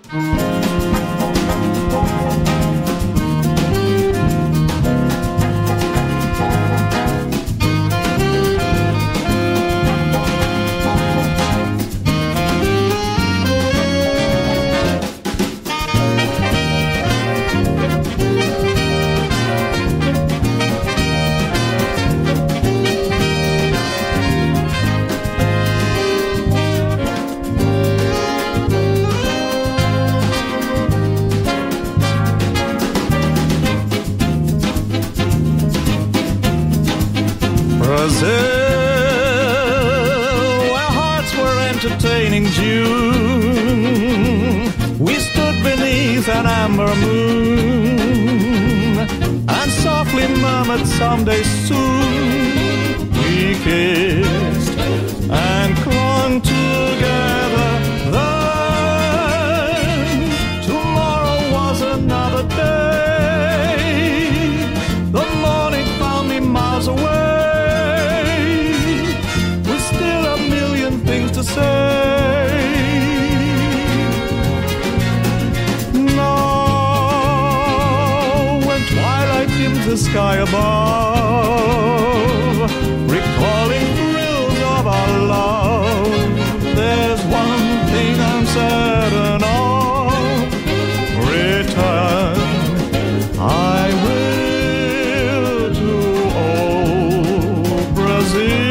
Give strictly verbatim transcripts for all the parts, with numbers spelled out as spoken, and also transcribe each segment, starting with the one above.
Brazil, where hearts were entertaining June, we stood beneath an amber moon and softly murmured someday soon. We kissed and clung together then. Tomorrow was another day. The morning found me miles away, to say. Now, when twilight dims the sky above, recalling thrills of our love, there's one thing I'm certain of: return I will to old Brazil.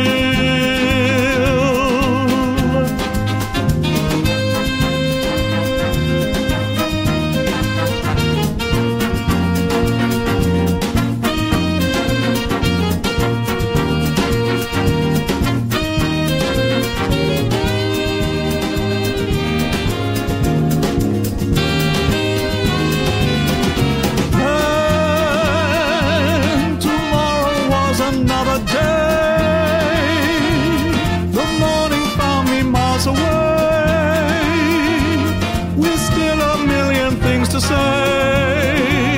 Another day, the morning found me miles away, with still a million things to say.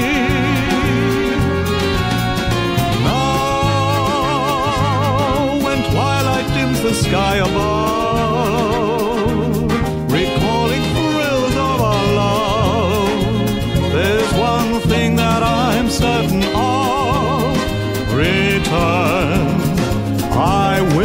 Now, when twilight dims the sky above, recalling thrills of our love, there's one thing that I'm certain of: return I will.